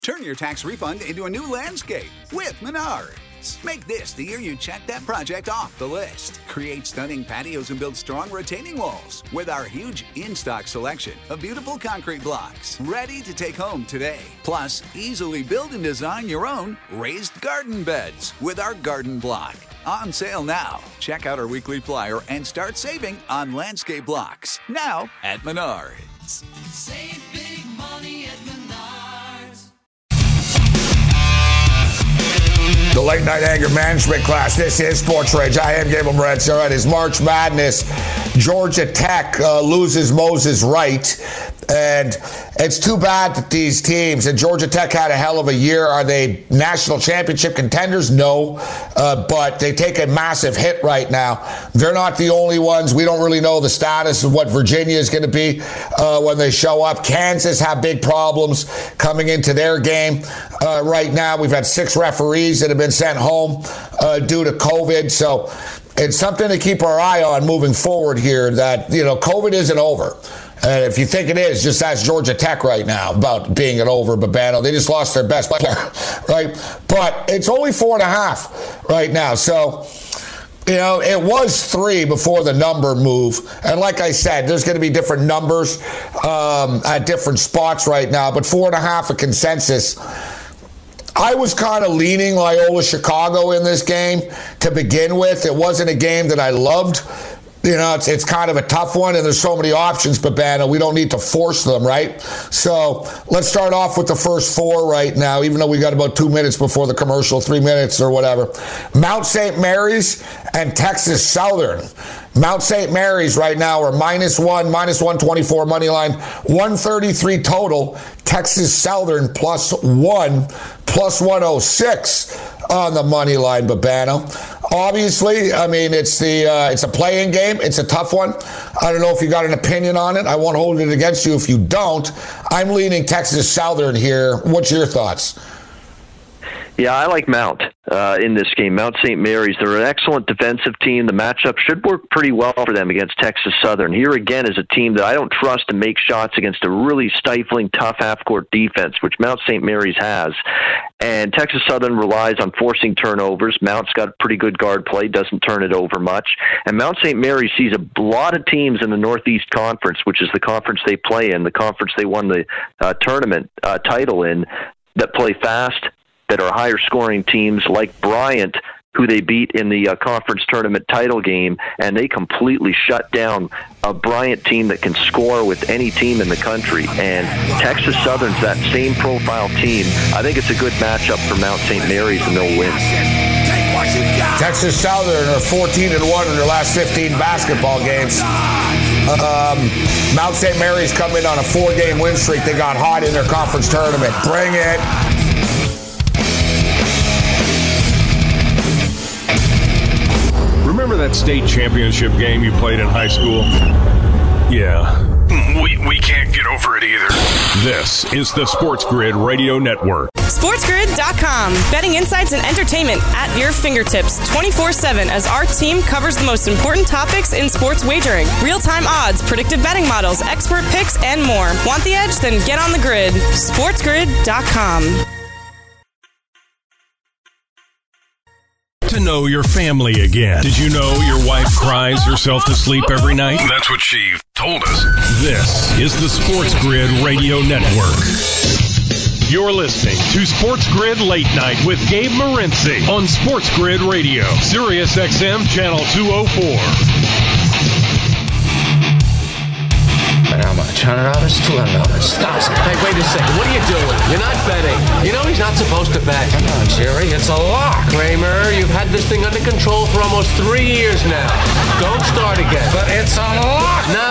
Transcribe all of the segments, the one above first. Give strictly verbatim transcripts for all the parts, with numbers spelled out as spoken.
Turn your tax refund into a new landscape with Menards. Make this the year you check that project off the list. Create stunning patios and build strong retaining walls with our huge in-stock selection of beautiful concrete blocks ready to take home today. Plus, easily build and design your own raised garden beds with our garden block. On sale now. Check out our weekly flyer and start saving on landscape blocks. Now at Menards. Save big money at Menards. The late night anger management class. This is Sports Rage. I am Gabriel Morency. All right, it's March Madness. Georgia Tech uh, loses Moses Wright. And it's too bad that these teams, and Georgia Tech had a hell of a year. Are they national championship contenders? No. Uh, but they take a massive hit right now. They're not the only ones. We don't really know the status of what Virginia is going to be uh, when they show up. Kansas have big problems coming into their game uh, right now. We've had six referees that have been sent home uh, due to COVID. So it's something to keep our eye on moving forward here, that, you know, COVID isn't over. And if you think it is, just ask Georgia Tech right now about being it over, Babano. They just lost their best player, right? But it's only four and a half right now. So, you know, it was three before the number move. And like I said, there's going to be different numbers um, at different spots right now. But four and a half a consensus. I was kind of leaning Loyola Chicago in this game to begin with. It wasn't a game that I loved. You know, it's it's kind of a tough one, and there's so many options, Babano. We don't need to force them, right? So let's start off with the first four right now, even though we got about two minutes before the commercial, three minutes or whatever. Mount Saint Mary's and Texas Southern. Mount Saint Mary's right now are minus one, minus one twenty-four money line, one thirty-three total. Texas Southern plus one, plus one oh six on the money line, Babano. Obviously, I mean, it's the uh, it's a playing game. It's a tough one. I don't know if you got an opinion on it. I won't hold it against you if you don't. I'm leaning Texas Southern here. What's your thoughts? Yeah, I like Mount uh, in this game. Mount Saint Mary's, they're an excellent defensive team. The matchup should work pretty well for them against Texas Southern. Here again is a team that I don't trust to make shots against a really stifling, tough half-court defense, which Mount Saint Mary's has. And Texas Southern relies on forcing turnovers. Mount's got pretty good guard play, doesn't turn it over much. And Mount Saint Mary's sees a lot of teams in the Northeast Conference, which is the conference they play in, the conference they won the uh, tournament uh, title in, that play fast, that are higher scoring teams like Bryant, who they beat in the uh, conference tournament title game, and they completely shut down a Bryant team that can score with any team in the country. And Texas Southern's that same profile team. I think it's a good matchup for Mount Saint Mary's, and they'll win. Texas Southern are fourteen and one in their last fifteen basketball games. Um, Mount Saint Mary's come in on a four-game win streak. They got hot in their conference tournament. Bring it. Remember that state championship game you played in high school? Yeah. We, we can't get over it either. This is the Sports Grid Radio Network. sports grid dot com. Betting insights and entertainment at your fingertips twenty-four seven as our team covers the most important topics in sports wagering. Real-time odds, predictive betting models, expert picks, and more. Want the edge? Then get on the grid. sports grid dot com. To know your family again. Did you know your wife cries herself to sleep every night? That's what she told us. This is the Sports Grid Radio Network. You're listening to Sports Grid Late Night with Gabe Morency on Sports Grid Radio, Sirius X M Channel two oh four. How much? one hundred dollars? two hundred dollars. Stop. Hey, wait a second. What are you doing? You're not betting. You know he's not supposed to bet. Come on, Jerry. It's a lock. Kramer, you've had this thing under control for almost three years now. Don't start again. But it's a lock. No.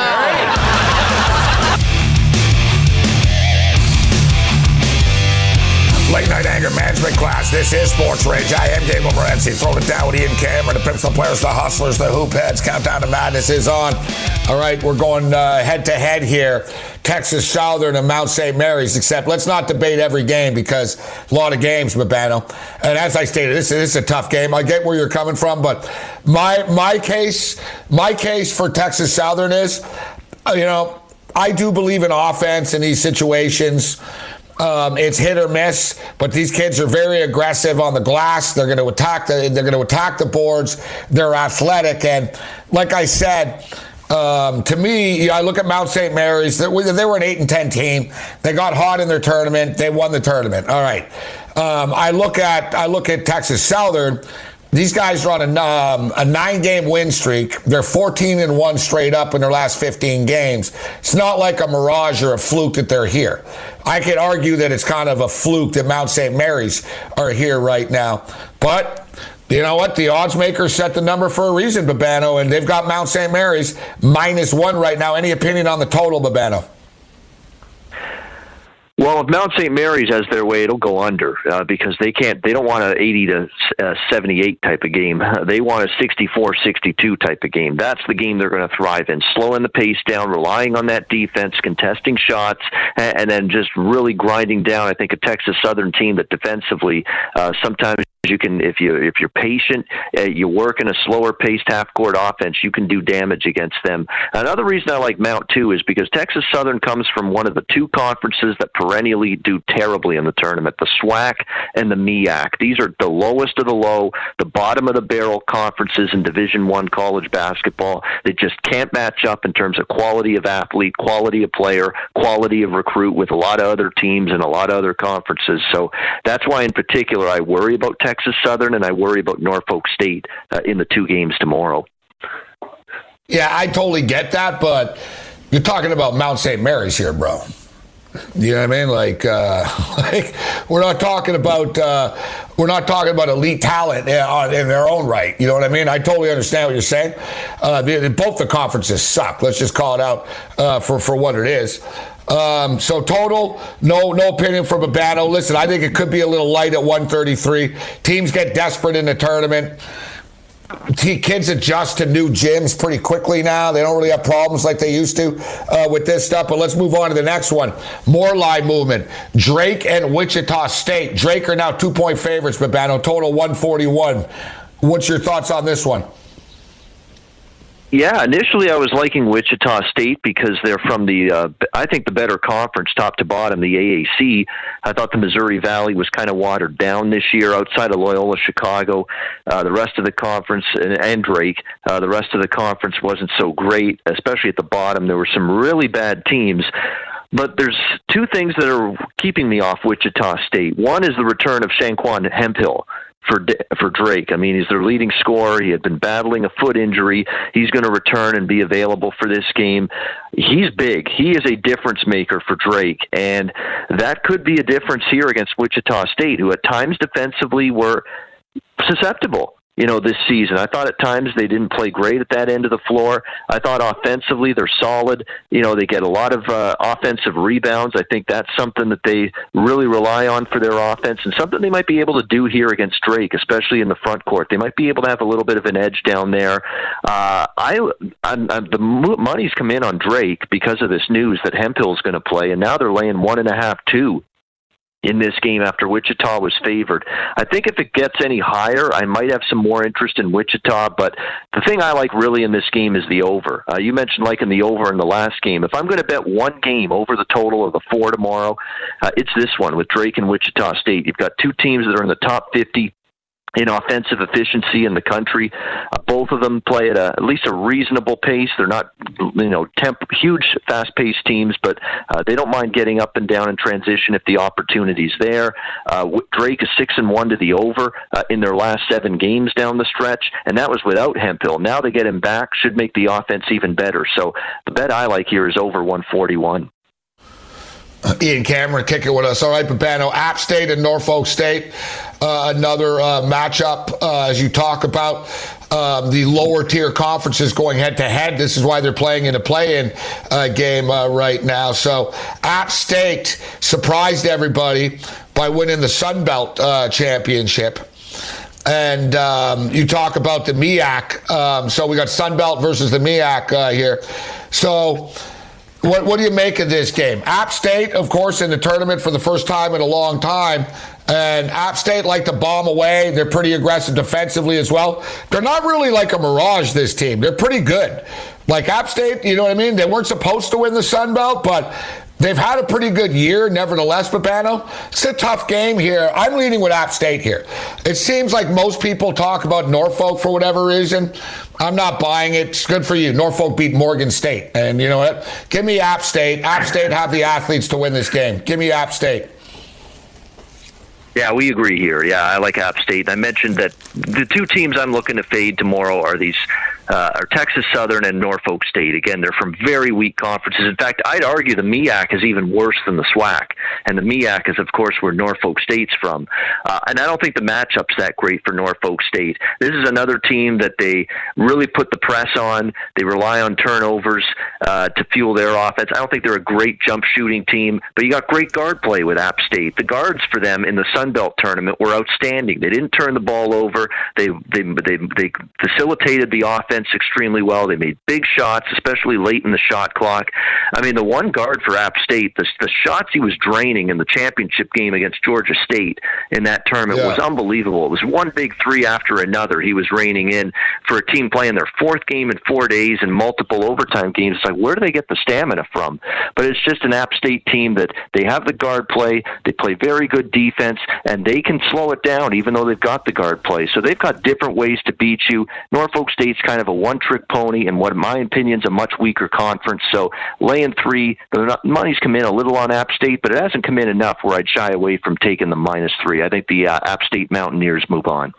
Late night anger management class. This is Sports Rage. I am Gabriel Morency. Throwing it down with Ian Cameron, the Pimps, the Players, the Hustlers, the Hoop Heads. Countdown to Madness is on. All right, we're going uh, head to head here. Texas Southern and Mount Saint Mary's, except let's not debate every game because a lot of games, Babano. And as I stated, this, this is a tough game. I get where you're coming from, but my my case, my case for Texas Southern is, you know, I do believe in offense in these situations. Um, it's hit or miss, but these kids are very aggressive on the glass. They're going to attack the. They're going to attack the boards. They're athletic, and like I said, um, to me, you know, I look at Mount Saint Mary's. They were an eight and ten team. They got hot in their tournament. They won the tournament. All right. Um, I look at I look at Texas Southern. These guys are on a, um, a nine-game win streak. They're fourteen and one straight up in their last fifteen games. It's not like a mirage or a fluke that they're here. I could argue that it's kind of a fluke that Mount Saint Mary's are here right now. But you know what? The odds makers set the number for a reason, Babano, and they've got Mount Saint Mary's minus one right now. Any opinion on the total, Babano? Well, if Mount Saint Mary's has their way, it'll go under uh, because they can't. They don't want an eighty to seventy-eight type of game. They want a sixty-four sixty-two type of game. That's the game they're going to thrive in. Slowing the pace down, relying on that defense, contesting shots, and, and then just really grinding down. I think a Texas Southern team that defensively uh, sometimes you can, if you if you're patient, uh, you work in a slower paced half court offense, you can do damage against them. Another reason I like Mount too is because Texas Southern comes from one of the two conferences that perennially do terribly in the tournament, the SWAC and the M E A C. These are the lowest of the low, the bottom of the barrel conferences in Division One college basketball. They just can't match up in terms of quality of athlete, quality of player, quality of recruit with a lot of other teams and a lot of other conferences. So that's why in particular I worry about Texas Southern and I worry about Norfolk State uh, in the two games tomorrow. Yeah, I totally get that, but you're talking about Mount Saint Mary's here, bro. You know what I mean? Like, uh, like we're not talking about uh, we're not talking about elite talent in their own right. You know what I mean? I totally understand what you're saying. Uh, the, both the conferences suck. Let's just call it out uh, for for what it is. Um, so total, no no opinion from Babano. Listen, I think it could be a little light at one thirty-three. Teams get desperate in the tournament. Kids adjust to new gyms pretty quickly now. They don't really have problems like they used to uh, with this stuff. But let's move on to the next one. More line movement. Drake and Wichita State. Drake are now two-point favorites, Babano. Total one forty-one. What's your thoughts on this one? Yeah, initially I was liking Wichita State because they're from the, uh, I think, the better conference, top to bottom, the A A C. I thought the Missouri Valley was kind of watered down this year outside of Loyola Chicago. Uh, the rest of the conference, and, and Drake, uh, the rest of the conference wasn't so great, especially at the bottom. There were some really bad teams. But there's two things that are keeping me off Wichita State. One is the return of Shanquan Hemphill for for Drake. I mean, he's their leading scorer. He had been battling a foot injury. He's going to return and be available for this game. He's big. He is a difference maker for Drake, and that could be a difference here against Wichita State, who at times defensively were susceptible. You know, this season, I thought at times they didn't play great at that end of the floor. I thought offensively they're solid. You know, they get a lot of uh, offensive rebounds. I think that's something that they really rely on for their offense, and something they might be able to do here against Drake, especially in the front court. They might be able to have a little bit of an edge down there. Uh, I, I'm, I'm, the money's come in on Drake because of this news that Hemphill's going to play, and now they're laying one and a half, two. In this game after Wichita was favored. I think if it gets any higher, I might have some more interest in Wichita, but the thing I like really in this game is the over. Uh, you mentioned liking the over in the last game. If I'm going to bet one game over the total of the four tomorrow, uh, it's this one with Drake and Wichita State. You've got two teams that are in the top fifty in offensive efficiency in the country. Uh, both of them play at a, at least a reasonable pace. They're not, you know, temp, huge, fast-paced teams, but uh, they don't mind getting up and down in transition if the opportunity's there. Uh, Drake is six and one to the over uh, in their last seven games down the stretch, and that was without Hemphill. Now they get him back, should make the offense even better. So the bet I like here is over one forty-one. Uh, Ian Cameron kicking with us. All right, Babano, App State and Norfolk State, uh, another uh, matchup uh, as you talk about um, the lower tier conferences going head to head. This is why they're playing in a play-in uh, game uh, right now. So App State surprised everybody by winning the Sun Belt uh, championship. And um, you talk about the M E A C. Um, so we got Sun Belt versus the M E A C uh, here. So What, what do you make of this game? App State, of course, in the tournament for the first time in a long time. And App State like to bomb away. They're pretty aggressive defensively as well. They're not really like a mirage, this team. They're pretty good. Like App State, you know what I mean? They weren't supposed to win the Sun Belt, but They've had a pretty good year, nevertheless, Babano. It's a tough game here. I'm leaning with App State here. It seems like most people talk about Norfolk for whatever reason. I'm not buying it. It's good for you. Norfolk beat Morgan State. And you know what? Give me App State. App State have the athletes to win this game. Give me App State. Yeah, we agree here. Yeah, I like App State. I mentioned that the two teams I'm looking to fade tomorrow are these uh, are Texas Southern and Norfolk State. Again, they're from very weak conferences. In fact, I'd argue the M E A C is even worse than the SWAC. And the M E A C is, of course, where Norfolk State's from. Uh, and I don't think the matchup's that great for Norfolk State. This is another team that they really put the press on. They rely on turnovers uh, to fuel their offense. I don't think they're a great jump shooting team, but you got great guard play with App State. The guards for them in the Sun Belt tournament were outstanding. They didn't turn the ball over. They they they, they facilitated the offense extremely well. They made big shots, especially late in the shot clock. I mean, the one guard for App State, the, the shots he was draining in the championship game against Georgia State in that tournament yeah. was unbelievable. It was one big three after another he was raining in for a team playing their fourth game in four days and multiple overtime games. It's like, where do they get the stamina from? But it's just an App State team that they have the guard play, they play very good defense, and they can slow it down even though they've got the guard play. So they've got different ways to beat you. Norfolk State's kind of a one-trick pony in what, in my opinion, is a much weaker conference. So laying three, the money's come in a little on App State, but it hasn't come in enough where I'd shy away from taking the minus three. I think the uh, App State Mountaineers move on.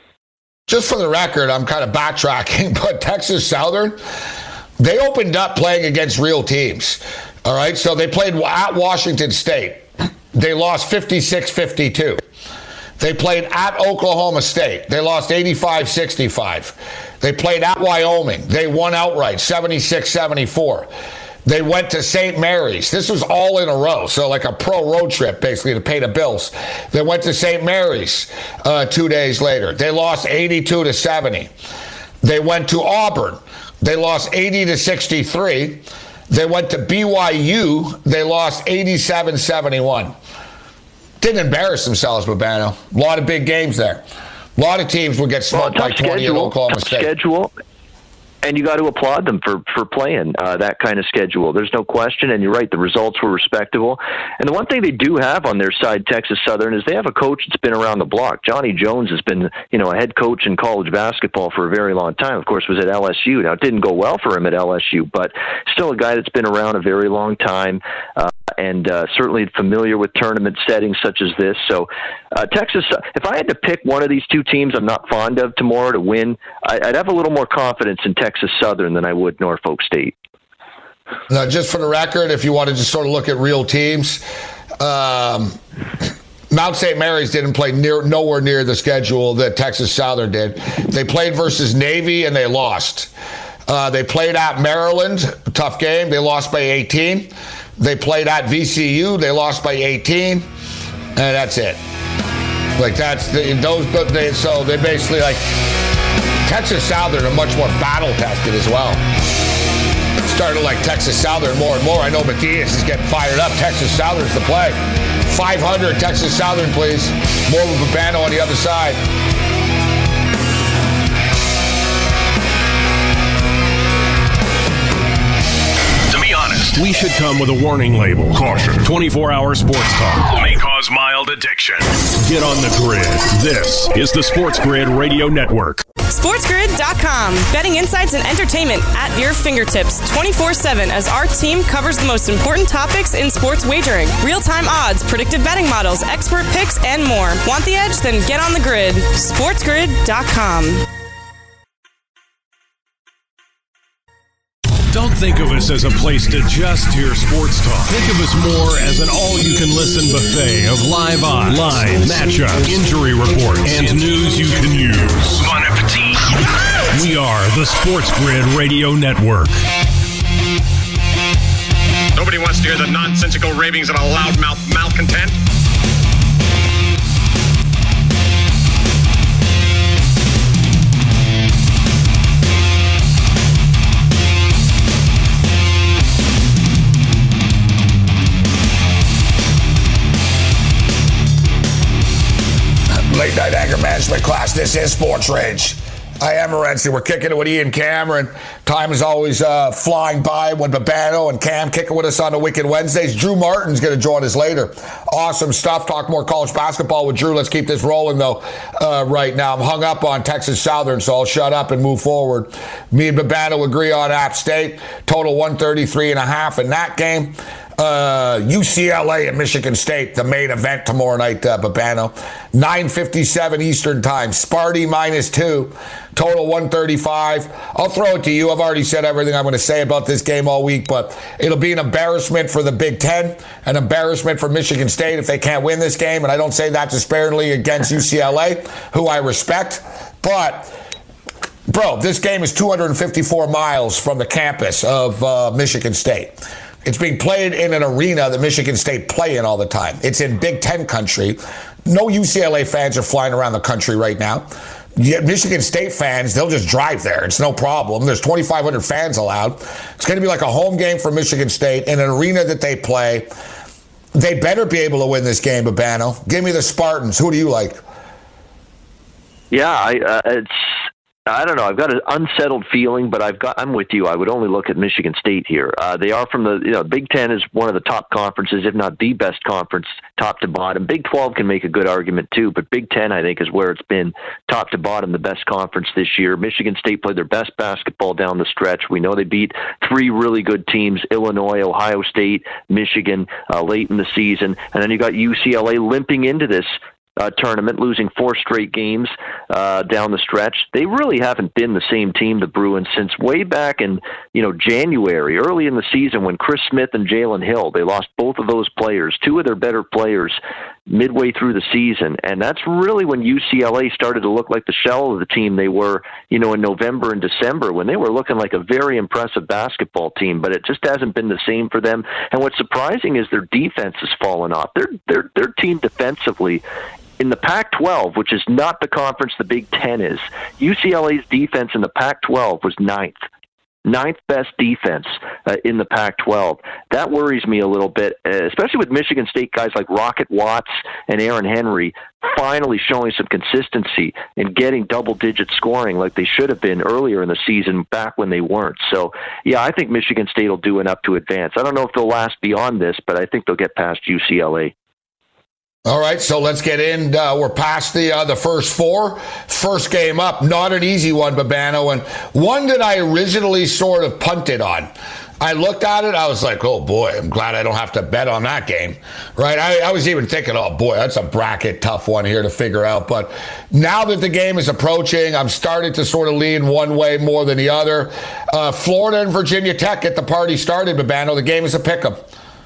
Just for the record, I'm kind of backtracking, but Texas Southern, they opened up playing against real teams. All right, so they played at Washington State. They lost fifty-six fifty-two. They played at Oklahoma State. They lost eighty-five sixty-five. They played at Wyoming. They won outright, seventy-six seventy-four. They went to Saint Mary's. This was all in a row, so like a pro road trip, basically, to pay the bills. They went to Saint Mary's uh, two days later. They lost eighty-two to seventy. They went to Auburn. They lost eighty to sixty-three. They went to B Y U. They lost eighty-seven seventy-one. Didn't embarrass themselves, Babano. A lot of big games there. A lot of teams would get smoked well, by twenty at Oklahoma State. Schedule. And you got to applaud them for, for playing uh, that kind of schedule. There's no question. And you're right, the results were respectable. And the one thing they do have on their side, Texas Southern, is they have a coach that's been around the block. Johnny Jones has been, you know, a head coach in college basketball for a very long time. Of course, was at L S U. Now, it didn't go well for him at L S U, but still a guy that's been around a very long time. Uh, and uh, certainly familiar with tournament settings such as this. So uh, Texas, if I had to pick one of these two teams I'm not fond of tomorrow to win, I, I'd have a little more confidence in Texas Southern than I would Norfolk State. Now, just for the record, if you wanted to sort of look at real teams, um, Mount Saint Mary's didn't play near nowhere near the schedule that Texas Southern did. They played versus Navy and they lost. Uh, they played at Maryland, tough game. They lost by eighteen. They played at V C U. They lost by eighteen, and that's it. Like that's the, those. They, so they basically like Texas Southern are much more battle tested as well. Started like Texas Southern more and more. I know Matthias is getting fired up. Texas Southern's the play. five hundred Texas Southern, please. More with Babano on the other side. We should come with a warning label. Caution. twenty-four hour sports talk may cause mild addiction. Get on the grid. This is the Sports Grid Radio Network. sports grid dot com. Betting insights and entertainment at your fingertips twenty-four seven as our team covers the most important topics in sports wagering. Real-time odds, predictive betting models, expert picks, and more. Want the edge? Then get on the grid. sports grid dot com. Don't think of us as a place to just hear sports talk. Think of us more as an all-you-can-listen buffet of live odds, lines, matchups, injury reports, and news you can use. Bon appetit. We are the Sports Grid Radio Network. Nobody wants to hear the nonsensical ravings of a loudmouth malcontent. Late night anger management class. This is Sports Rage. I am Morency. We're kicking it with Ian Cameron. Time is always uh, flying by when Babano and Cam kicking with us on the Wicked Wednesdays. Drew Martin's going to join us later. Awesome stuff. Talk more college basketball with Drew. Let's keep this rolling, though, uh, right now. I'm hung up on Texas Southern, so I'll shut up and move forward. Me and Babano agree on App State. Total one thirty-three and a half in that game. Uh, U C L A and Michigan State, the main event tomorrow night, uh, Babano. nine fifty-seven Eastern Time. Sparty minus two. Total one thirty-five. I'll throw it to you. I've already said everything I'm going to say about this game all week, but it'll be an embarrassment for the Big Ten, an embarrassment for Michigan State if they can't win this game, and I don't say that disparately against U C L A, who I respect, but bro, this game is two hundred fifty-four miles from the campus of uh, Michigan State. It's being played in an arena that Michigan State play in all the time. It's in Big Ten country. No U C L A fans are flying around the country right now. Yet Michigan State fans, they'll just drive there. It's no problem. There's twenty-five hundred fans allowed. It's going to be like a home game for Michigan State in an arena that they play. They better be able to win this game, Babano. Give me the Spartans. Who do you like? Yeah, I, uh, it's... I don't know. I've got an unsettled feeling, but I've got. I'm with you. I would only look at Michigan State here. Uh, they are from the you know Big Ten is one of the top conferences, if not the best conference, top to bottom. Big twelve can make a good argument too, but Big Ten I think is where it's been top to bottom, the best conference this year. Michigan State played their best basketball down the stretch. We know they beat three really good teams: Illinois, Ohio State, Michigan, uh, late in the season, and then you got U C L A limping into this Uh, tournament, losing four straight games uh, down the stretch. They really haven't been the same team, the Bruins, since way back in you know January, early in the season when Chris Smith and Jalen Hill, they lost both of those players, two of their better players, midway through the season. And that's really when U C L A started to look like the shell of the team they were you know in November and December, when they were looking like a very impressive basketball team, but it just hasn't been the same for them. And what's surprising is their defense has fallen off. Their, their, their team defensively in the Pac twelve, which is not the conference the Big Ten is, U C L A's defense in the Pac twelve was ninth. Ninth best defense uh, in the Pac twelve. That worries me a little bit, uh, especially with Michigan State guys like Rocket Watts and Aaron Henry finally showing some consistency and getting double-digit scoring like they should have been earlier in the season back when they weren't. So, yeah, I think Michigan State will do enough to advance. I don't know if they'll last beyond this, but I think they'll get past U C L A. All right, so let's get in. Uh, we're past the uh, the first four. First game up, not an easy one, Babano, and one that I originally sort of punted on. I looked at it, I was like, oh boy, I'm glad I don't have to bet on that game, right? I, I was even thinking, oh boy, that's a bracket tough one here to figure out. But now that the game is approaching, I'm starting to sort of lean one way more than the other. Uh, Florida and Virginia Tech get the party started, Babano. The game is a pick'em.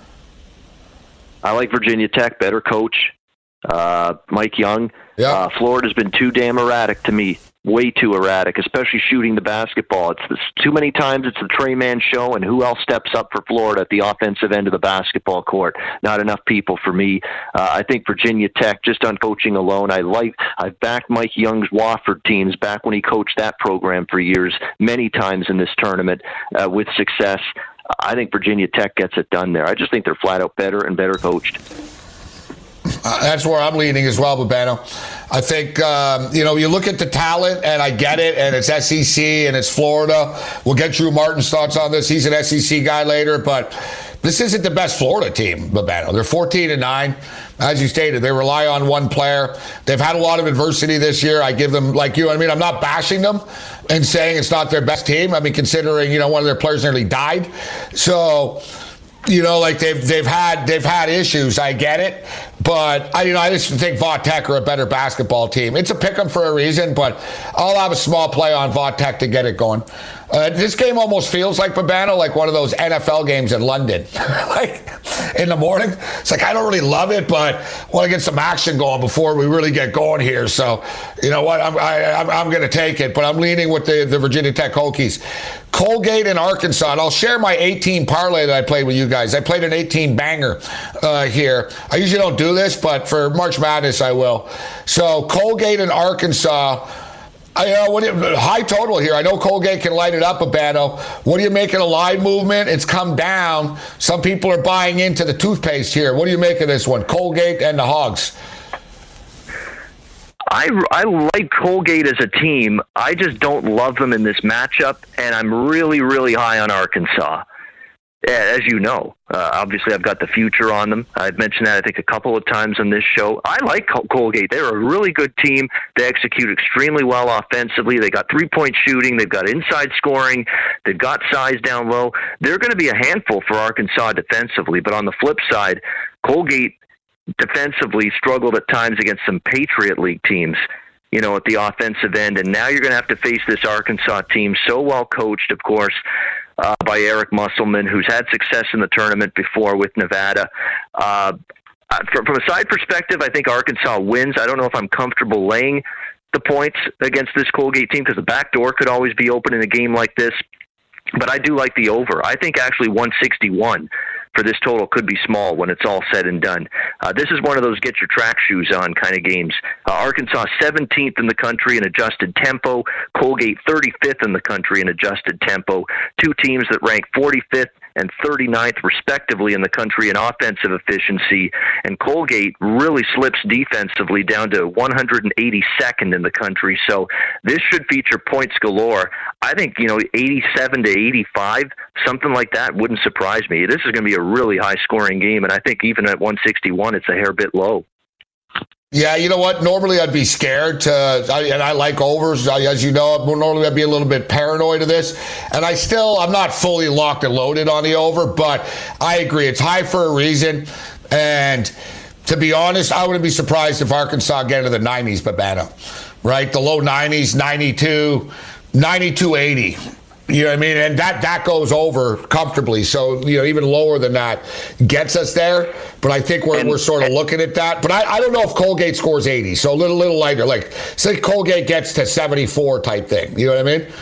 I like Virginia Tech, better coach, uh, Mike Young. Yeah. Uh, Florida's been too damn erratic to me, way too erratic, especially shooting the basketball. It's, it's too many times it's the Trey Man show, and who else steps up for Florida at the offensive end of the basketball court? Not enough people for me. Uh, I think Virginia Tech, just on coaching alone, I like. I've backed Mike Young's Wofford teams back when he coached that program for years, many times in this tournament uh, with success. I think Virginia Tech gets it done there. I just think they're flat out better and better coached. Uh, that's where I'm leaning as well, Babano. I think, um, you know, you look at the talent, and I get it, and it's S E C, and it's Florida. We'll get Drew Martin's thoughts on this. He's an S E C guy later, but this isn't the best Florida team, Babano. They're fourteen and nine. As you stated, they rely on one player. They've had a lot of adversity this year. I give them, like you, I mean, I'm not bashing them and saying it's not their best team. I mean, considering, you know, one of their players nearly died. So, you know, like they've they've had they've had issues. I get it, but I you know I just think Va Tech are a better basketball team. It's a pick 'em for a reason, but I'll have a small play on Va Tech to get it going. Uh, this game almost feels like, Babano, like one of those N F L games in London, like in the morning. It's like I don't really love it, but want to get some action going before we really get going here. So, you know what, I'm I, I'm, I'm going to take it, but I'm leaning with the, the Virginia Tech Hokies. Colgate and Arkansas, and I'll share my eighteen parlay that I played with you guys. I played an eighteen banger uh, here. I usually don't do this, but for March Madness, I will. So Colgate and Arkansas. I, uh, what do you, high total here. I know Colgate can light it up, Babano. What do you make of the line movement? It's come down. Some people are buying into the toothpaste here. What do you make of this one? Colgate and the Hogs. I, I like Colgate as a team. I just don't love them in this matchup, and I'm really, really high on Arkansas. As you know, uh, obviously I've got the future on them. I've mentioned that I think a couple of times on this show. I like Col- Colgate. They're a really good team. They execute extremely well offensively. They got three-point shooting. They've got inside scoring. They've got size down low. They're going to be a handful for Arkansas defensively. But on the flip side, Colgate defensively struggled at times against some Patriot League teams, you know, at the offensive end. And now you're going to have to face this Arkansas team, so well coached, of course, Uh, by Eric Musselman, who's had success in the tournament before with Nevada. Uh, from, from a side perspective, I think Arkansas wins. I don't know if I'm comfortable laying the points against this Colgate team because the back door could always be open in a game like this. But I do like the over. I think actually one sixty-one for this total could be small when it's all said and done. Uh, this is one of those get your track shoes on kind of games. Uh, Arkansas seventeenth in the country in adjusted tempo. Colgate thirty-fifth in the country in adjusted tempo. Two teams that rank forty-fifth and thirty-ninth respectively in the country in offensive efficiency. And Colgate really slips defensively down to one hundred eighty-second in the country. So this should feature points galore. I think, you know, eighty-seven to eighty-five, something like that wouldn't surprise me. This is going to be a really high scoring game. And I think even at one sixty-one, it's a hair bit low. Yeah, you know what? Normally I'd be scared to, I, and I like overs, as you know. Normally I'd be a little bit paranoid of this. And I still, I'm not fully locked and loaded on the over, but I agree. It's high for a reason. And to be honest, I wouldn't be surprised if Arkansas get into the nineties, Babano, right? The low nineties, ninety-two, ninety-two eighty. You know what I mean? And that, that goes over comfortably. So, you know, even lower than that gets us there. But I think we're, and, we're sort of looking at that. But I, I don't know if Colgate scores eighty. So a little, little lighter. Like, say Colgate gets to seventy-four type thing. You know what I mean?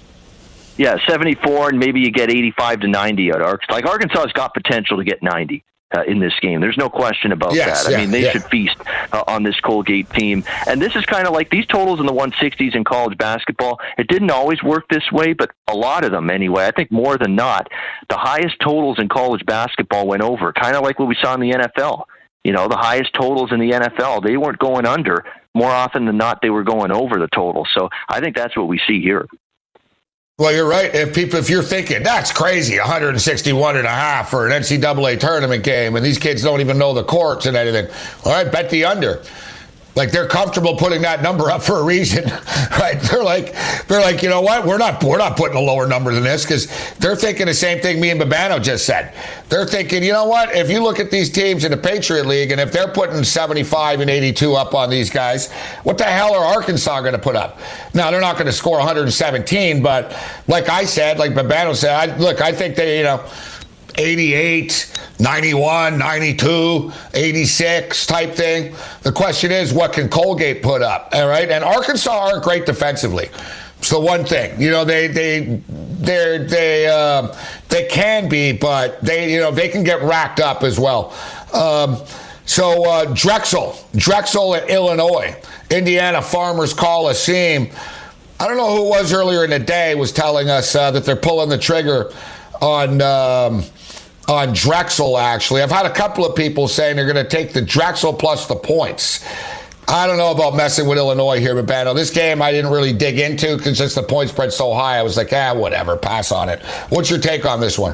Yeah, seventy-four, and maybe you get eighty-five to ninety at Arkansas. Like, Arkansas's got potential to get ninety. Uh, in this game. There's no question about yes, that. I yeah, mean, they yeah. should feast uh, on this Colgate team. And this is kind of like these totals in the one sixties in college basketball. It didn't always work this way, but a lot of them anyway. I think more than not, the highest totals in college basketball went over, kind of like what we saw in the N F L. You know, the highest totals in the N F L, they weren't going under. More often than not, they were going over the total. So I think that's what we see here. Well, you're right. If people, if you're thinking that's crazy, one sixty-one and a half for an N C double A tournament game, and these kids don't even know the courts and anything, all right, bet the under. Like, they're comfortable putting that number up for a reason, right? They're like, they're like, you know what? We're not, we're not putting a lower number than this because they're thinking the same thing me and Babano just said. They're thinking, you know what? If you look at these teams in the Patriot League, and if they're putting seventy-five and eighty-two up on these guys, what the hell are Arkansas going to put up? Now, they're not going to score one seventeen, but like I said, like Babano said, I, look, I think they, you know, eighty-eight, ninety-one, ninety-two, eighty-six type thing. The question is, what can Colgate put up? All right. And Arkansas aren't great defensively. So one thing, you know, they they they they uh, they can be, but they you know they can get racked up as well. Um, so uh, Drexel, Drexel at Illinois, Indiana Farmers Coliseum. I don't know who it was earlier in the day was telling us uh, that they're pulling the trigger on. Um, On Drexel, actually. I've had a couple of people saying they're going to take the Drexel plus the points. I don't know about messing with Illinois here, Babano. This game I didn't really dig into because just the point spread so high. I was like, ah, whatever, pass on it. What's your take on this one?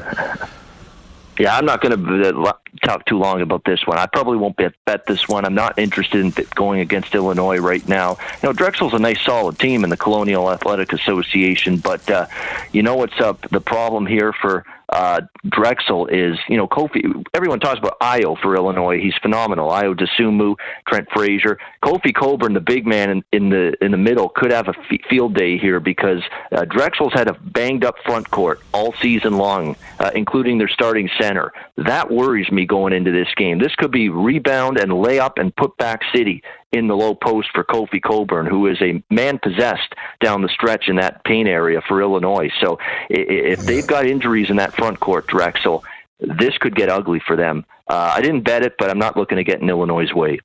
Yeah, I'm not going to talk too long about this one. I probably won't bet, bet this one. I'm not interested in going against Illinois right now. You know, Drexel's a nice, solid team in the Colonial Athletic Association, but uh, you know what's up? The problem here for uh, Drexel is, you know, Kofi. Everyone talks about Ayo for Illinois. He's phenomenal. Ayo Dosunmu, Trent Frazier, Kofi Coburn, the big man in, in the in the middle, could have a f- field day here because uh, Drexel's had a banged up front court all season long, uh, including their starting center. That worries me going into this game. This could be rebound and layup and put back city in the low post for Kofi Coburn, who is a man possessed down the stretch in that paint area for Illinois. So if they've got injuries in that front court, Drexel, this could get ugly for them. Uh, I didn't bet it, but I'm not looking to get in Illinois' way.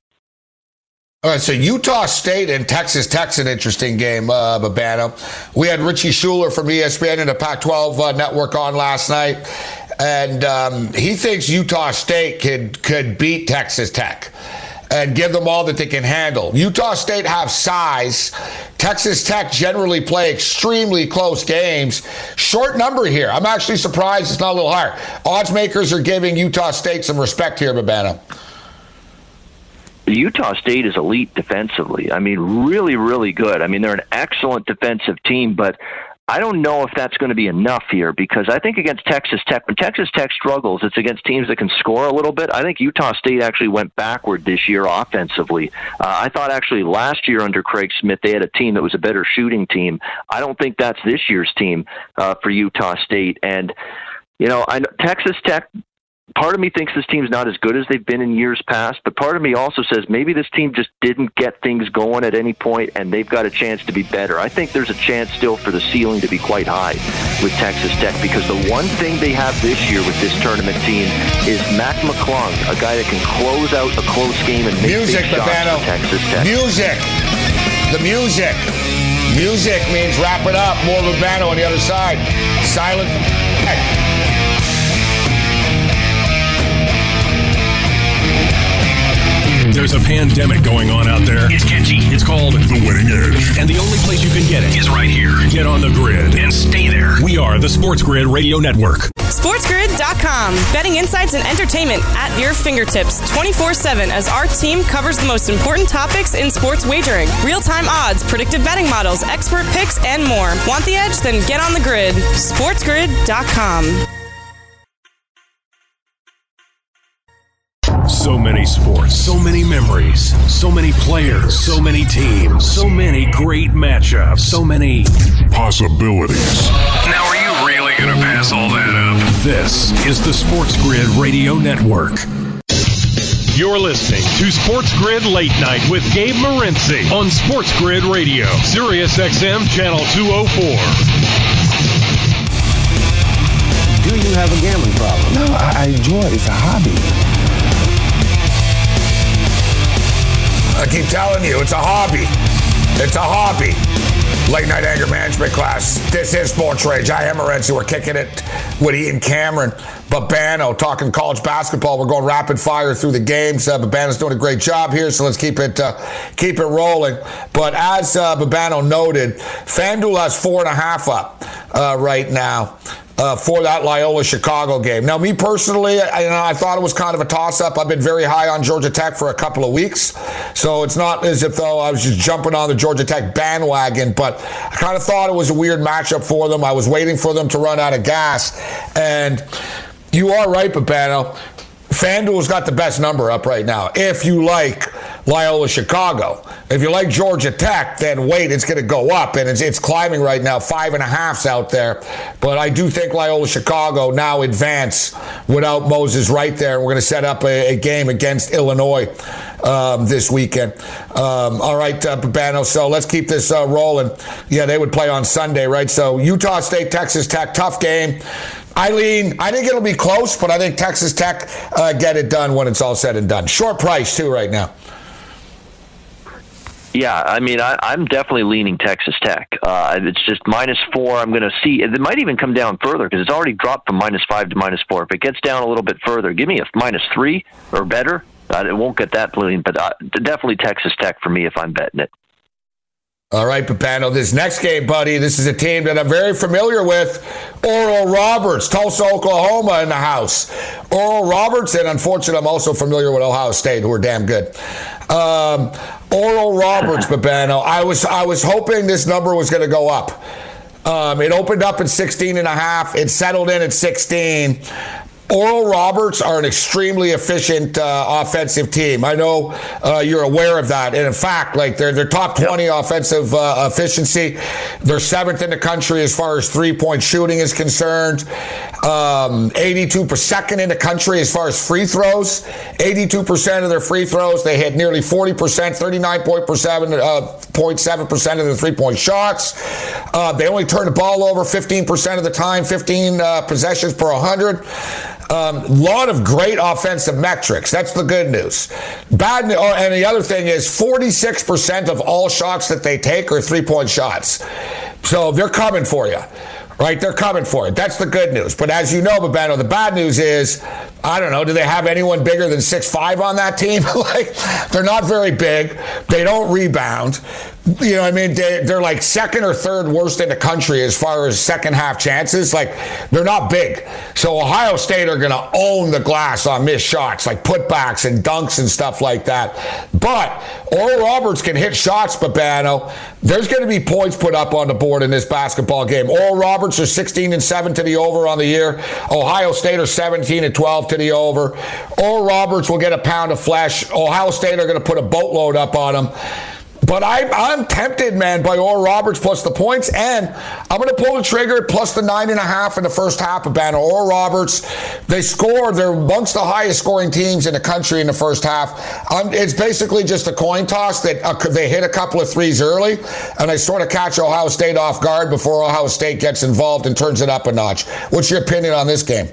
All right, so Utah State and Texas Tech's an interesting game, uh, Babano. We had Richie Schuler from E S P N and the Pac twelve uh, network on last night, and um, he thinks Utah State could could beat Texas Tech. and give them all that they can handle. Utah State have size. Texas Tech generally play extremely close games. Short number here. I'm actually surprised it's not a little higher. Odds makers are giving Utah State some respect here, Babano. Utah State is elite defensively. I mean, really, really good. I mean, they're an excellent defensive team, but I don't know if that's going to be enough here, because I think against Texas Tech, when Texas Tech struggles, it's against teams that can score a little bit. I think Utah State actually went backward this year offensively. Uh, I thought actually last year under Craig Smith, they had a team that was a better shooting team. I don't think that's this year's team uh, for Utah State. And, you know, I, Texas Tech, part of me thinks this team's not as good as they've been in years past, but part of me also says maybe this team just didn't get things going at any point, and they've got a chance to be better. I think there's a chance still for the ceiling to be quite high with Texas Tech, because the one thing they have this year with this tournament team is Mac McClung, a guy that can close out a close game and make music, big shots Babano. for Texas Tech. Music. The music. Music means wrap it up. More Babano on the other side. Silent. Hey. There's a pandemic going on out there. It's catchy. It's called The Winning Edge. And the only place you can get it is right here. Get on the grid and stay there. We are the Sports Grid Radio Network. sports grid dot com. Betting insights and entertainment at your fingertips twenty-four seven as our team covers the most important topics in sports wagering. Real-time odds, predictive betting models, expert picks, and more. Want the edge? Then get on the grid. sports grid dot com. So many sports, so many memories, so many players, so many teams, so many great matchups, so many possibilities. Now, are you really going to pass all that up? This is the Sports Grid Radio Network. You're listening to Sports Grid Late Night with Gabe Morency on Sports Grid Radio, Sirius X M Channel two oh four. Do you have a gambling problem? No, I, I enjoy it. It's a hobby. I keep telling you, it's a hobby. It's a hobby. Late night anger management class. This is Sports Rage. I am Morency. We're kicking it with Ian Cameron. Babano talking college basketball. We're going rapid fire through the games. Uh, Babano's doing a great job here, so let's keep it uh, keep it rolling. But as uh, Babano noted, FanDuel has four and a half up uh, right now. Uh, for that Loyola Chicago game. Now, me personally, I, you know, I thought it was kind of a toss-up. I've been very high on Georgia Tech for a couple of weeks, so it's not as if though I was just jumping on the Georgia Tech bandwagon, but I kind of thought it was a weird matchup for them. I was waiting for them to run out of gas, and you are right, Babano. FanDuel's got the best number up right now. If you like Loyola Chicago, if you like Georgia Tech, then wait, it's going to go up, and it's it's climbing right now. Five and a half's out there, but I do think Loyola Chicago now advance without Moses right there. We're going to set up a, a game against Illinois um, this weekend. Um, all right, uh, Babano. So let's keep this uh, rolling. Yeah, they would play on Sunday, right? So Utah State, Texas Tech, tough game. I lean, I think it'll be close, but I think Texas Tech uh, get it done when it's all said and done. Short price, too, right now. Yeah, I mean, I, I'm definitely leaning Texas Tech. Uh, it's just minus four. I'm going to see. It might even come down further because it's already dropped from minus five to minus four. If it gets down a little bit further, give me a minus three or better. Uh, it won't get that brilliant, but uh, definitely Texas Tech for me if I'm betting it. All right, Babano, this next game, buddy, this is a team that I'm very familiar with. Oral Roberts, Tulsa, Oklahoma in the house. Oral Roberts, and unfortunately, I'm also familiar with Ohio State, who are damn good. Um, Oral Roberts, Babano, I was, I was hoping this number was going to go up. Um, it opened up at sixteen and a half. It settled in at sixteen. Oral Roberts are an extremely efficient uh, offensive team. I know uh, you're aware of that. And in fact, like they're, they're top twenty yep. offensive uh, efficiency. They're seventh in the country as far as three-point shooting is concerned. Um, eighty-two percent second in the country as far as free throws. eighty-two percent of their free throws. They hit nearly forty percent, thirty-nine point seven percent of their three-point shots. Uh, they only turn the ball over fifteen percent of the time, fifteen uh, possessions per one hundred. A um, lot of great offensive metrics. That's the good news. Bad news, oh, and the other thing is forty-six percent of all shots that they take are three-point shots. So they're coming for you. right? They're coming for it. That's the good news. But as you know, Babano, the bad news is, I don't know, do they have anyone bigger than six five on that team? Like, they're not very big. They don't rebound. You know what I mean? They, they're like second or third worst in the country as far as second half chances. Like, they're not big. So Ohio State are going to own the glass on missed shots, like putbacks and dunks and stuff like that. But Oral Roberts can hit shots, Babano. There's going to be points put up on the board in this basketball game. Oral Roberts are sixteen and seven to the over on the year. Ohio State are seventeen and twelve to the over. Oral Roberts will get a pound of flesh. Ohio State are going to put a boatload up on them. But I, I'm tempted, man, by Oral Roberts plus the points, and I'm going to pull the trigger plus the nine and a half in the first half of Banner. Oral Roberts, they score. They're amongst the highest scoring teams in the country in the first half. Um, it's basically just a coin toss that uh, they hit a couple of threes early, and they sort of catch Ohio State off guard before Ohio State gets involved and turns it up a notch. What's your opinion on this game?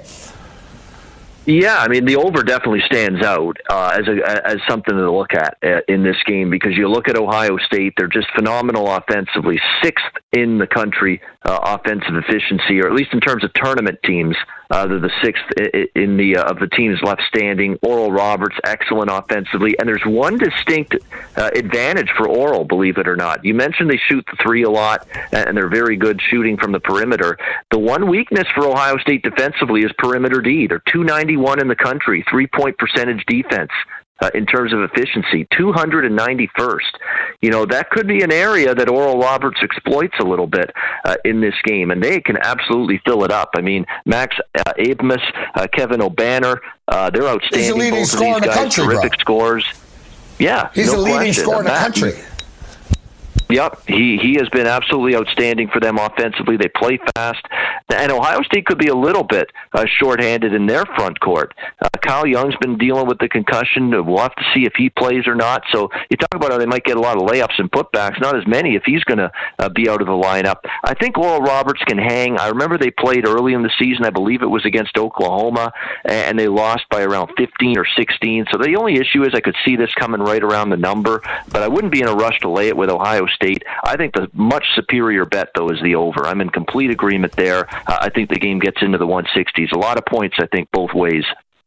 Yeah, I mean, the over definitely stands out uh, as a, as something to look at uh, in this game, because you look at Ohio State, they're just phenomenal offensively, sixth in the country uh, offensive efficiency, or at least in terms of tournament teams. Uh, they're the sixth in the uh, of the teams left standing. Oral Roberts, excellent offensively, and there's one distinct uh, advantage for Oral, believe it or not. You mentioned they shoot the three a lot, and they're very good shooting from the perimeter. The one weakness for Ohio State defensively is perimeter D. They're two ninety-one in the country, three-point percentage defense. Uh, in terms of efficiency, two hundred ninety-first. You know, that could be an area that Oral Roberts exploits a little bit uh, in this game, and they can absolutely fill it up. I mean, Max uh, Abmas, uh, Kevin O'Banner, uh, they're outstanding. He's the leading Both scorer of in these the guys, country, terrific bro. scores. Yeah, He's no the leading question. scorer in the That- country. Yep, he he has been absolutely outstanding for them offensively. They play fast, and Ohio State could be a little bit uh, shorthanded in their front court. Uh, Kyle Young's been dealing with the concussion. We'll have to see if he plays or not. So you talk about how they might get a lot of layups and putbacks, not as many if he's going to uh, be out of the lineup. I think Oral Roberts can hang. I remember they played early in the season. I believe it was against Oklahoma, and they lost by around fifteen or sixteen. So the only issue is I could see this coming right around the number, but I wouldn't be in a rush to lay it with Ohio State. State. I think the much superior bet, though, is the over. I'm in complete agreement there. Uh, I think the game gets into the one sixties. A lot of points, I think, both ways.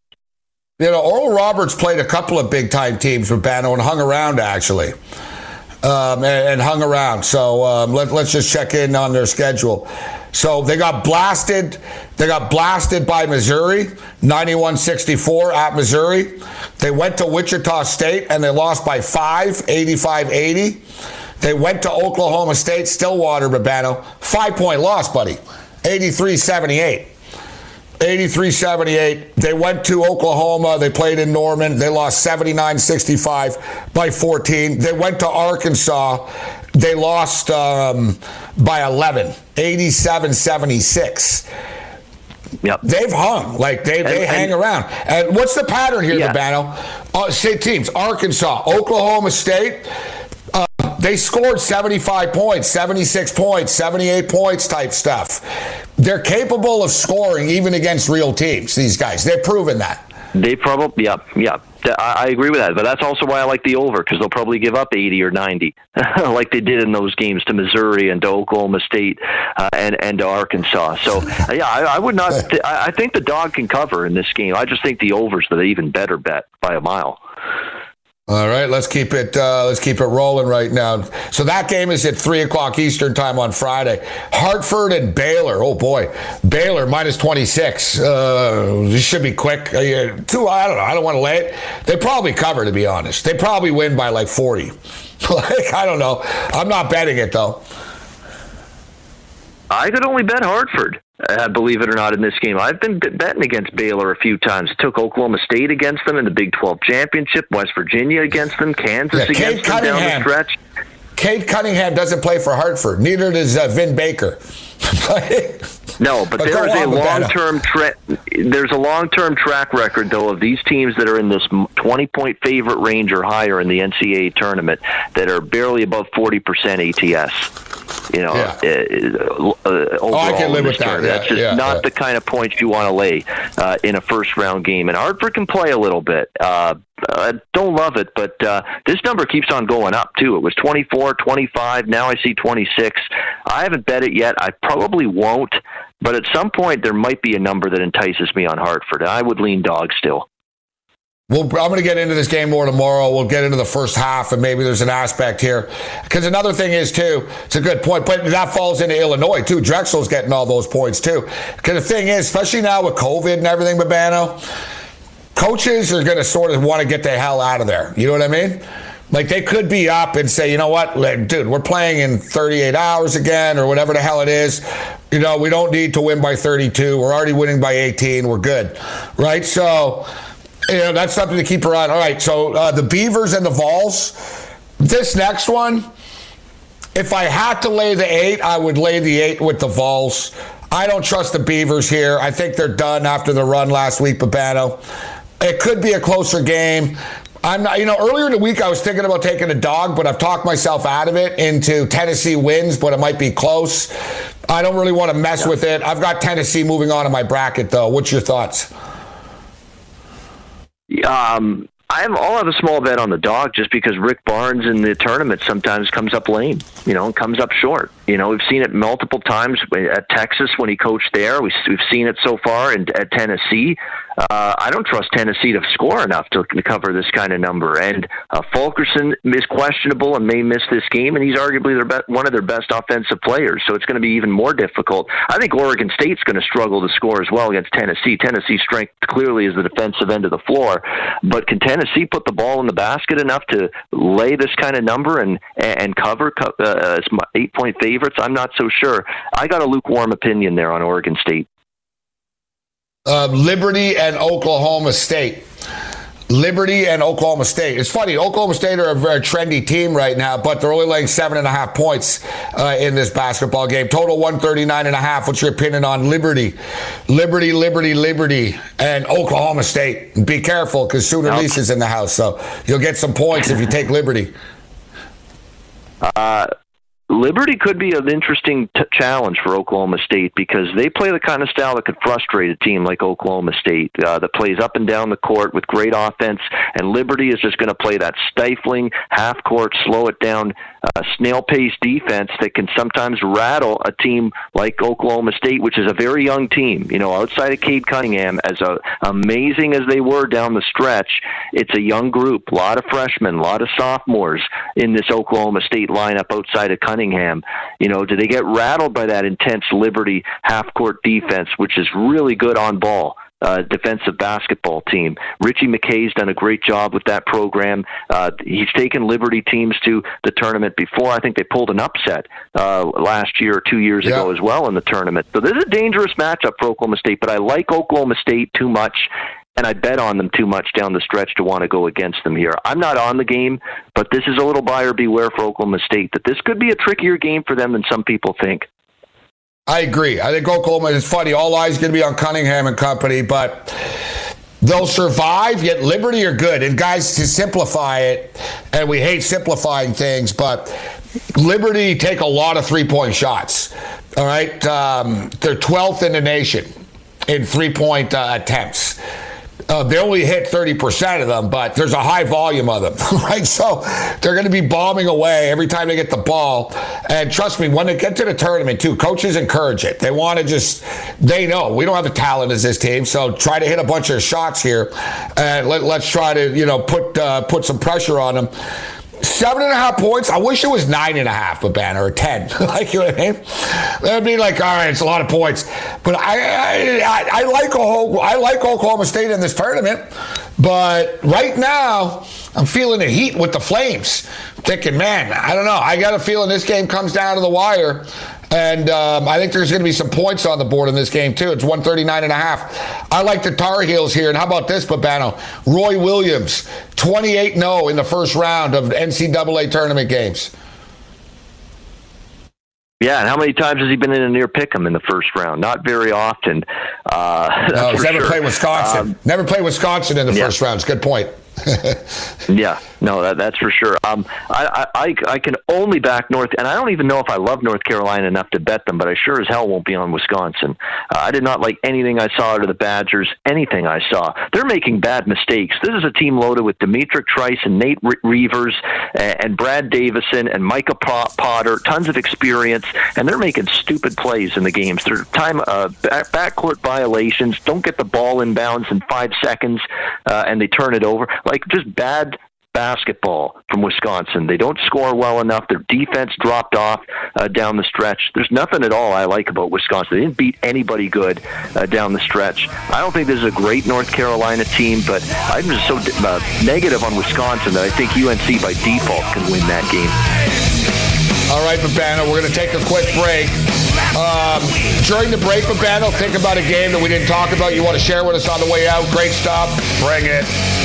You know, Oral Roberts played a couple of big-time teams with Bano and hung around, actually, um, and, and hung around. So um, let, let's just check in on their schedule. So they got blasted. They got blasted by Missouri, ninety-one sixty-four at Missouri. They went to Wichita State, and they lost by five, eighty-five eighty. They went to Oklahoma State, Stillwater, Babano. Five-point loss, buddy. eighty-three seventy-eight. eighty-three seventy-eight. They went to Oklahoma. They played in Norman. They lost seventy-nine sixty-five by fourteen. They went to Arkansas. They lost um, by eleven, eighty-seven seventy-six. Yep. They've hung. Like, they, they and, hang and, around. And what's the pattern here, yeah. Babano? Uh, state teams, Arkansas, Oklahoma State. Uh, they scored seventy-five points, seventy-six points, seventy-eight points type stuff. They're capable of scoring even against real teams, these guys. They've proven that. They probably, yeah, yeah. I agree with that, but that's also why I like the over, because they'll probably give up eighty or ninety, like they did in those games to Missouri and to Oklahoma State uh, and and to Arkansas. So, yeah, I, I would not. Th- I think the dog can cover in this game. I just think the over's the even better bet by a mile. All right, let's keep it uh, let's keep it rolling right now. So that game is at three o'clock Eastern time on Friday. Hartford and Baylor. Oh boy, Baylor minus twenty-six. Uh, this should be quick. Uh, two. I don't know. I don't want to lay it. They probably cover, to be honest. They probably win by like forty. Like, I don't know. I'm not betting it though. I could only bet Hartford. Uh, believe it or not, in this game. I've been betting against Baylor a few times. Took Oklahoma State against them in the Big twelve championship, West Virginia against them, Kansas yeah, against them down the stretch. Cade Cunningham doesn't play for Hartford. Neither does uh, Vin Baker. No, but, but there is a long-term tra- there's a long-term track record, though, of these teams that are in this twenty-point favorite range or higher in the N C double A tournament that are barely above forty percent A T S. You know, Yeah. uh, uh, overall oh, I can live in this with that. tournament. Yeah, That's just yeah, not yeah. the kind of points you want to lay uh, in a first-round game. And Hartford can play a little bit. Uh, I don't love it, but uh, this number keeps on going up, too. It was twenty-four, twenty-five. Now I see twenty-six. I haven't bet it yet. I probably won't. But at some point, there might be a number that entices me on Hartford. I would lean dog still. Well, I'm going to get into this game more tomorrow. We'll get into the first half, and maybe there's an aspect here. Because another thing is, too, it's a good point, but that falls into Illinois, too. Drexel's getting all those points, too. Because the thing is, especially now with COVID and everything, Babano, coaches are going to sort of want to get the hell out of there. You know what I mean? Like, they could be up and say, you know what, dude, we're playing in thirty-eight hours again or whatever the hell it is. You know, we don't need to win by thirty-two. We're already winning by eighteen. We're good. Right? So, you know, that's something to keep around. All right, so uh, the Beavers and the Vols. This next one, if I had to lay the eight, I would lay the eight with the Vols. I don't trust the Beavers here. I think they're done after the run last week, Babano. It could be a closer game. I'm not, you know, earlier in the week I was thinking about taking a dog, but I've talked myself out of it into Tennessee wins, but it might be close. I don't really want to mess yeah. with it. I've got Tennessee moving on in my bracket, though. What's your thoughts? Um, I'm, I'll have a small bet on the dog just because Rick Barnes in the tournament sometimes comes up lame, you know, and comes up short. You know, we've seen it multiple times at Texas when he coached there. We, we've seen it so far in, at Tennessee. Uh, I don't trust Tennessee to score enough to, to cover this kind of number. And uh, Fulkerson is questionable and may miss this game, and he's arguably their be- one of their best offensive players. So it's going to be even more difficult. I think Oregon State's going to struggle to score as well against Tennessee. Tennessee's strength clearly is the defensive end of the floor. But can Tennessee put the ball in the basket enough to lay this kind of number and and cover uh, as eight-point favorites? I'm not so sure. I got a lukewarm opinion there on Oregon State. Uh, Liberty and Oklahoma State. Liberty and Oklahoma State. It's funny, Oklahoma State are a very trendy team right now, but they're only laying seven and a half points uh, in this basketball game. Total one thirty-nine and a half. What's your opinion on Liberty? Liberty, Liberty, Liberty, and Oklahoma State. Be careful because Sooner nope. Lisa's in the house, so you'll get some points if you take Liberty. Uh, Liberty could be an interesting t- challenge for Oklahoma State because they play the kind of style that could frustrate a team like Oklahoma State uh, that plays up and down the court with great offense, and Liberty is just going to play that stifling, half-court, slow it down, uh, snail-paced defense that can sometimes rattle a team like Oklahoma State, which is a very young team. You know, outside of Cade Cunningham, as a, amazing as they were down the stretch, it's a young group, a lot of freshmen, a lot of sophomores in this Oklahoma State lineup outside of Cunningham. You know, do they get rattled by that intense Liberty half-court defense, which is really good on ball? Uh, defensive basketball team. Richie McKay's done a great job with that program. Uh, he's taken Liberty teams to the tournament before. I think they pulled an upset uh, last year or two years yeah. ago as well in the tournament. So this is a dangerous matchup for Oklahoma State, but I like Oklahoma State too much, and I bet on them too much down the stretch to want to go against them here. I'm not on the game, but this is a little buyer beware for Oklahoma State, that this could be a trickier game for them than some people think. I agree. I think Oklahoma is funny. All eyes going to be on Cunningham and company, but they'll survive, yet Liberty are good. And guys, to simplify it, and we hate simplifying things, but Liberty take a lot of three-point shots. All right? Um, they're twelfth in the nation in three-point uh, attempts. Uh, they only hit thirty percent of them, but there's a high volume of them, right? So they're going to be bombing away every time they get the ball. And trust me, when they get to the tournament, too, coaches encourage it. They want to just, they know we don't have the talent as this team, so try to hit a bunch of shots here. And let, let's try to, you know, put uh, put some pressure on them. Seven and a half points. I wish it was nine and a half, but banner or ten. Like, you know what I mean? That'd be like, all right, it's a lot of points. But I, I, I like I like Oklahoma State in this tournament. But right now, I'm feeling the heat with the Flames. I'm thinking, man, I don't know. I got a feeling this game comes down to the wire. And um, I think there's going to be some points on the board in this game, too. It's one thirty-nine and a half. I like the Tar Heels here. And how about this, Babano? Roy Williams, twenty-eight and oh in the first round of N C double A tournament games. Yeah, and how many times has he been in a near pick'em in the first round? Not very often. Uh, no, he's never sure. played Wisconsin. Um, never played Wisconsin in the yeah. first round. It's a good point. yeah. No, that, that's for sure. Um, I, I I can only back North, and I don't even know if I love North Carolina enough to bet them, but I sure as hell won't be on Wisconsin. Uh, I did not like anything I saw out of the Badgers, anything I saw. They're making bad mistakes. This is a team loaded with Demetric Trice and Nate Reavers and, and Brad Davison and Micah Potter, tons of experience, and they're making stupid plays in the games. They're time uh, back, backcourt violations, don't get the ball in bounds in five seconds, uh, and they turn it over. Like, just bad basketball from Wisconsin. They don't score well enough. Their defense dropped off uh, down the stretch. There's nothing at all I like about Wisconsin. They didn't beat anybody good uh, down the stretch. I don't think this is a great North Carolina team, but I'm just so uh, negative on Wisconsin that I think U N C by default can win that game. All right, Babano, we're going to take a quick break. Um, during the break, Babano, think about a game that we didn't talk about. You want to share with us on the way out? Great stuff. Bring it.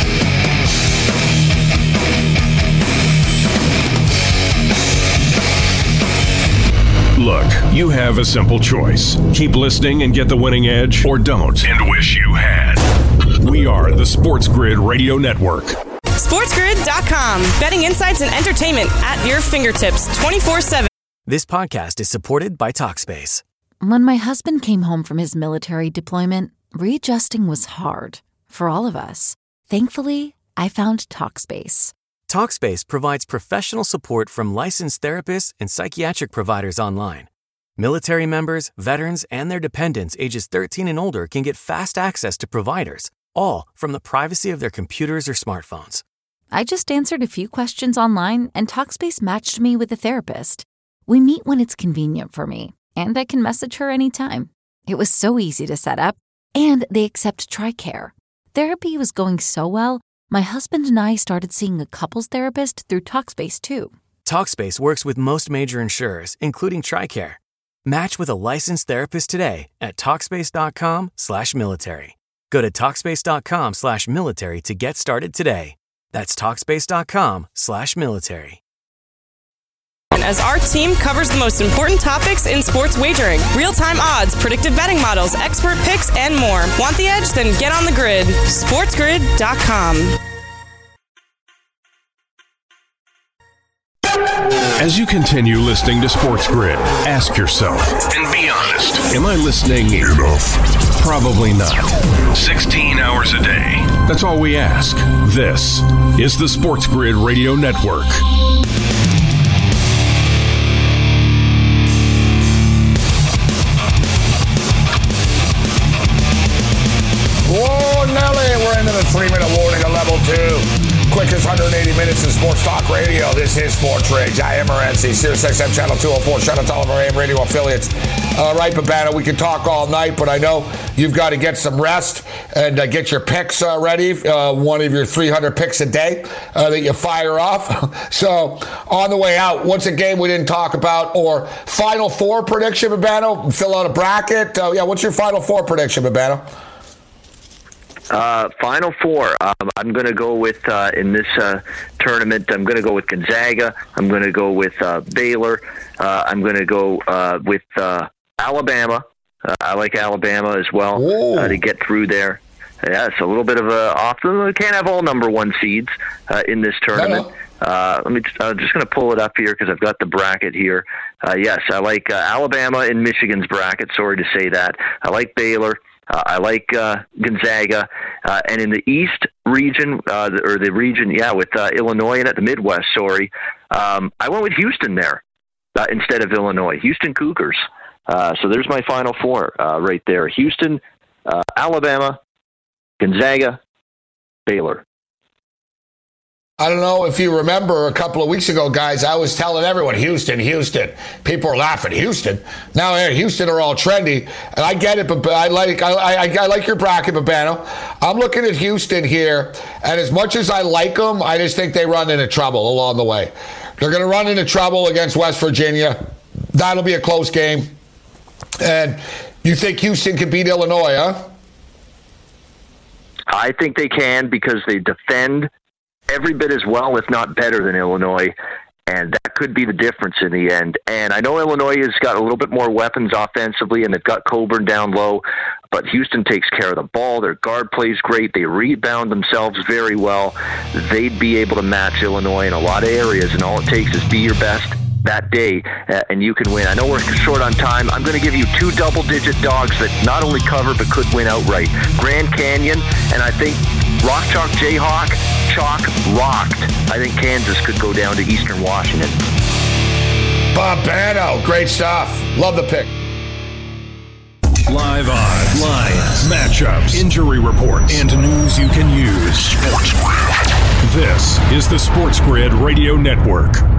Look, you have a simple choice. Keep listening and get the winning edge, or don't and wish you had. We are the Sports Grid Radio Network. sports grid dot com. Betting insights and entertainment at your fingertips twenty-four seven. This podcast is supported by Talkspace. When my husband came home from his military deployment, readjusting was hard for all of us. Thankfully, I found Talkspace. Talkspace provides professional support from licensed therapists and psychiatric providers online. Military members, veterans, and their dependents ages thirteen and older can get fast access to providers, all from the privacy of their computers or smartphones. I just answered a few questions online, and Talkspace matched me with a therapist. We meet when it's convenient for me, and I can message her anytime. It was so easy to set up, and they accept TRICARE. Therapy was going so well, my husband and I started seeing a couples therapist through Talkspace, too. Talkspace works with most major insurers, including TRICARE. Match with a licensed therapist today at Talkspace.com slash military. Go to Talkspace.com slash military to get started today. That's Talkspace.com slash military. As our team covers the most important topics in sports wagering, real-time odds, predictive betting models, expert picks, and more. Want the edge? Then get on the grid. sports grid dot com. As you continue listening to Sports Grid, ask yourself, and be honest, am I listening enough? Probably not. sixteen hours a day. That's all we ask. This is the Sports Grid Radio Network. Whoa, Nelly, we're into the three-minute warning of level two. Quickest one hundred eighty minutes in sports talk radio. This is Sports Rage. I am Morency, Sirius X M Channel two oh four. Shout out to all of our A M radio affiliates. All right, Babano, we can talk all night, but I know you've got to get some rest and uh, get your picks uh, ready. Uh, one of your three hundred picks a day uh, that you fire off. So, on the way out, what's a game we didn't talk about? Or Final Four prediction, Babano? Fill out a bracket. Uh, yeah, what's your Final Four prediction, Babano? Uh, Final Four. Um, I'm going to go with, uh, in this uh, tournament, I'm going to go with Gonzaga. I'm going to go with uh, Baylor. Uh, I'm going to go uh, with uh, Alabama. Uh, I like Alabama as well uh, to get through there. Yeah, it's a little bit of a off. We can't have all number one seeds uh, in this tournament. Uh, let me. I'm just going to pull it up here because I've got the bracket here. Uh, yes, I like uh, Alabama in Michigan's bracket. Sorry to say that. I like Baylor. Uh, I like uh, Gonzaga, uh, and in the East region, uh, or the region, yeah, with uh, Illinois and at the Midwest, sorry, um, I went with Houston there uh, instead of Illinois. Houston Cougars. Uh, so there's my Final Four uh, right there. Houston, uh, Alabama, Gonzaga, Baylor. I don't know if you remember a couple of weeks ago, guys, I was telling everyone, Houston, Houston. People are laughing, Houston. Now, hey, Houston are all trendy, and I get it, but I like I, I, I like your bracket, Babano. I'm looking at Houston here, and as much as I like them, I just think they run into trouble along the way. They're going to run into trouble against West Virginia. That'll be a close game. And you think Houston can beat Illinois, huh? I think they can because they defend every bit as well, if not better, than Illinois, and that could be the difference in the end. And I know Illinois has got a little bit more weapons offensively, and they've got Coburn down low, but Houston takes care of the ball. Their guard plays great. They rebound themselves very well. They'd be able to match Illinois in a lot of areas, and all it takes is be your best that day, uh, and you can win. I know we're short on time. I'm going to give you two double-digit dogs that not only cover but could win outright. Grand Canyon, and I think Rock Chalk Jayhawk, Chalk rocked. I think Kansas could go down to Eastern Washington. Bob Bano, great stuff. Love the pick. Live odds, lines, matchups, injury reports, and news you can use. Sports Grid. This is the Sports Grid Radio Network.